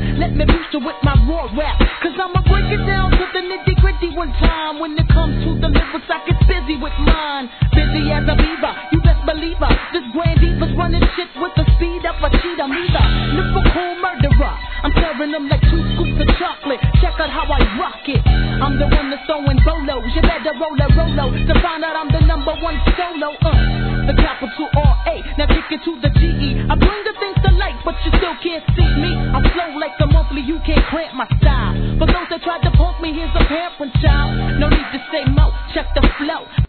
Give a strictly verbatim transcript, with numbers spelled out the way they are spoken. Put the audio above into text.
Let me boost you with my raw rap, cause I'ma break it down to the nitty gritty one time. When it comes to the lyrics, I get busy with mine. Busy as a beaver, you best believe her. This grand diva's running shit with the speed of a cheetah. Me the lyrical murderer, I'm serving them like two scoops of chocolate. Check out how I rock it. I'm the one that's throwing bolos. You better roll a rolo to find out I'm the number one solo. Uh, the capital R A, now kick it to the G E. I bring the things to light, but you still can't see me. I flow like the monthly, you can't cramp my style. For those that tried to punk me, here's a parent child. No need to say mo, check the flow.